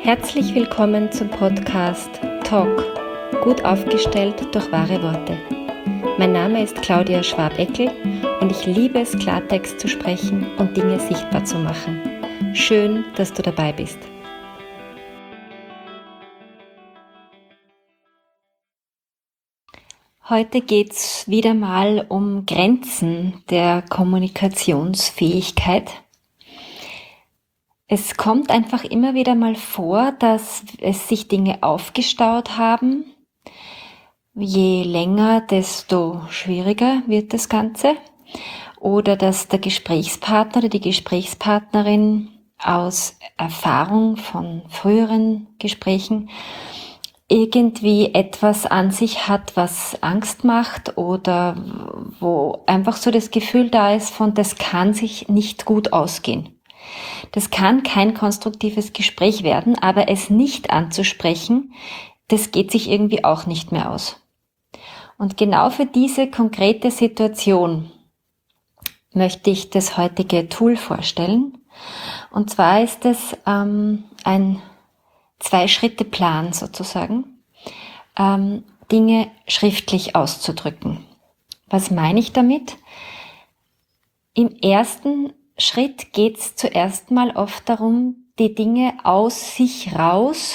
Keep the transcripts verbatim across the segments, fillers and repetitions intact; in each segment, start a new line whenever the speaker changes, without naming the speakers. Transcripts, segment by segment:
Herzlich willkommen zum Podcast Talk, gut aufgestellt durch wahre Worte. Mein Name ist Claudia Schwab-Eckel und ich liebe es, Klartext zu sprechen und Dinge sichtbar zu machen. Schön, dass du dabei bist. Heute geht es wieder mal um Grenzen der Kommunikationsfähigkeit. Es kommt einfach immer wieder mal vor, dass es sich Dinge aufgestaut haben. Je länger, desto schwieriger wird das Ganze. Oder dass der Gesprächspartner oder die Gesprächspartnerin aus Erfahrung von früheren Gesprächen irgendwie etwas an sich hat, was Angst macht oder wo einfach so das Gefühl da ist von, das kann sich nicht gut ausgehen. Das kann kein konstruktives Gespräch werden, aber es nicht anzusprechen, das geht sich irgendwie auch nicht mehr aus. Und genau für diese konkrete Situation möchte ich das heutige Tool vorstellen. Und zwar ist es ähm, ein Zwei-Schritte-Plan sozusagen, ähm, Dinge schriftlich auszudrücken. Was meine ich damit? Im ersten Schritt geht es zuerst mal oft darum, die Dinge aus sich raus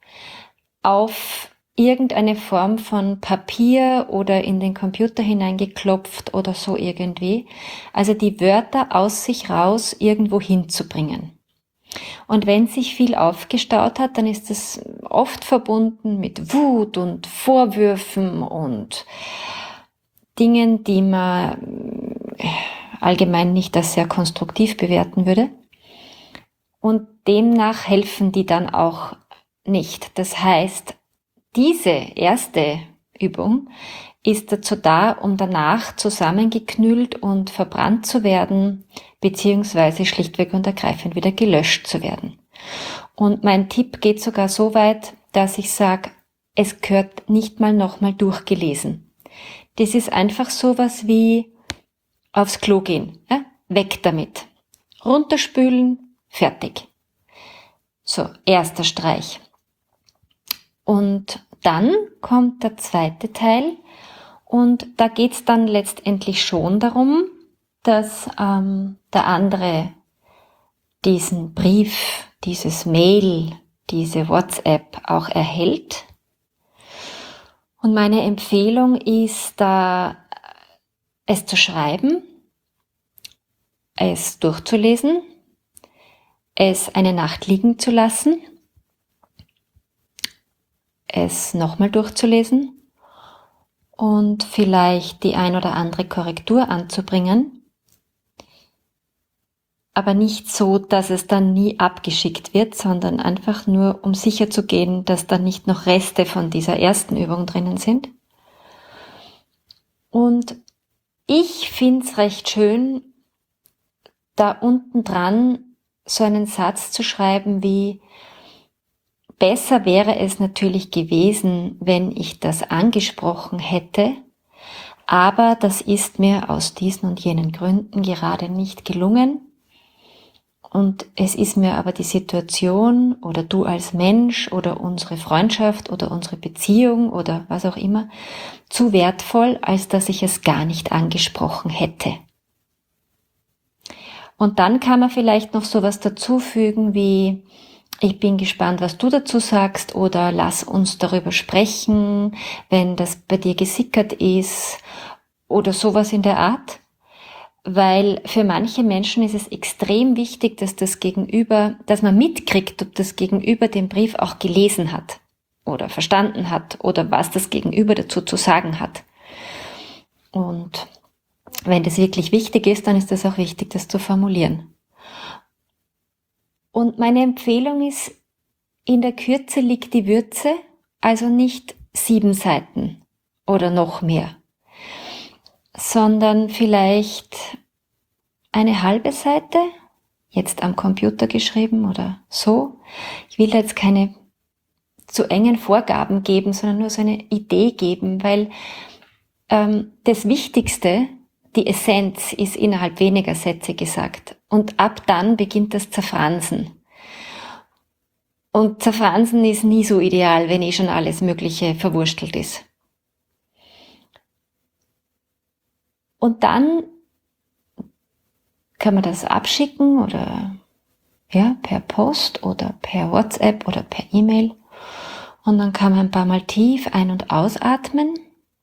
auf irgendeine Form von Papier oder in den Computer hineingeklopft oder so irgendwie. Also die Wörter aus sich raus irgendwo hinzubringen. Und wenn sich viel aufgestaut hat, dann ist es oft verbunden mit Wut und Vorwürfen und Dingen, die man allgemein nicht als sehr konstruktiv bewerten würde. Und demnach helfen die dann auch nicht. Das heißt, diese erste Übung ist dazu da, um danach zusammengeknüllt und verbrannt zu werden, beziehungsweise schlichtweg und ergreifend wieder gelöscht zu werden. Und mein Tipp geht sogar so weit, dass ich sage, es gehört nicht mal nochmal durchgelesen. Das ist einfach sowas wie aufs Klo gehen, ja? Weg damit. Runterspülen, fertig. So, erster Streich. Und dann kommt der zweite Teil und da geht's dann letztendlich schon darum, dass ähm, der andere diesen Brief, dieses Mail, diese WhatsApp auch erhält. Und meine Empfehlung ist da, es zu schreiben, es durchzulesen, es eine Nacht liegen zu lassen, es nochmal durchzulesen und vielleicht die ein oder andere Korrektur anzubringen, aber nicht so, dass es dann nie abgeschickt wird, sondern einfach nur, um sicher zu gehen, dass da nicht noch Reste von dieser ersten Übung drinnen sind. Und ich find's recht schön, da unten dran so einen Satz zu schreiben wie: Besser wäre es natürlich gewesen, wenn ich das angesprochen hätte, aber das ist mir aus diesen und jenen Gründen gerade nicht gelungen. Und es ist mir aber die Situation oder du als Mensch oder unsere Freundschaft oder unsere Beziehung oder was auch immer zu wertvoll, als dass ich es gar nicht angesprochen hätte. Und dann kann man vielleicht noch sowas dazufügen wie: Ich bin gespannt, was du dazu sagst, oder lass uns darüber sprechen, wenn das bei dir gesickert ist oder sowas in der Art. Weil für manche Menschen ist es extrem wichtig, dass das Gegenüber, dass man mitkriegt, ob das Gegenüber den Brief auch gelesen hat oder verstanden hat oder was das Gegenüber dazu zu sagen hat. Und wenn das wirklich wichtig ist, dann ist es auch wichtig, das zu formulieren. Und meine Empfehlung ist, in der Kürze liegt die Würze, also nicht sieben Seiten oder noch mehr, sondern vielleicht eine halbe Seite, jetzt am Computer geschrieben oder so. Ich will da jetzt keine zu engen Vorgaben geben, sondern nur so eine Idee geben, weil ähm, das Wichtigste, die Essenz, ist innerhalb weniger Sätze gesagt. Und ab dann beginnt das Zerfransen. Und zerfransen ist nie so ideal, wenn eh schon alles Mögliche verwurstelt ist. Und dann kann man das abschicken oder ja, per Post oder per WhatsApp oder per E-Mail. Und dann kann man ein paar Mal tief ein- und ausatmen.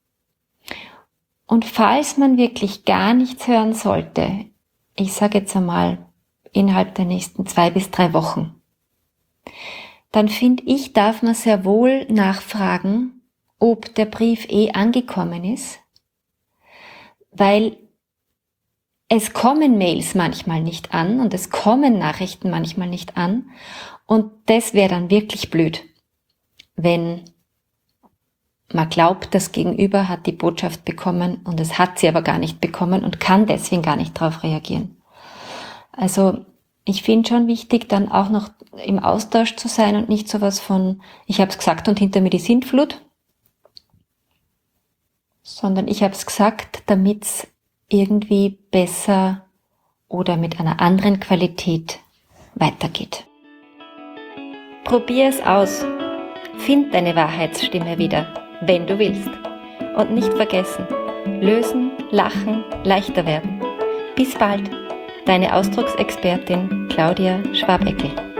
Und falls man wirklich gar nichts hören sollte, ich sage jetzt einmal innerhalb der nächsten zwei bis drei Wochen, dann finde ich, darf man sehr wohl nachfragen, ob der Brief eh angekommen ist, weil es kommen Mails manchmal nicht an und es kommen Nachrichten manchmal nicht an und das wäre dann wirklich blöd, wenn man glaubt, das Gegenüber hat die Botschaft bekommen und es hat sie aber gar nicht bekommen und kann deswegen gar nicht darauf reagieren. Also ich finde schon wichtig, dann auch noch im Austausch zu sein und nicht sowas von, ich habe es gesagt und hinter mir die Sintflut, sondern ich habe es gesagt, damit es irgendwie besser oder mit einer anderen Qualität weitergeht. Probier es aus. Find deine Wahrheitsstimme wieder, wenn du willst. Und nicht vergessen, lösen, lachen, leichter werden. Bis bald, deine Ausdrucksexpertin Claudia Schwabeckel.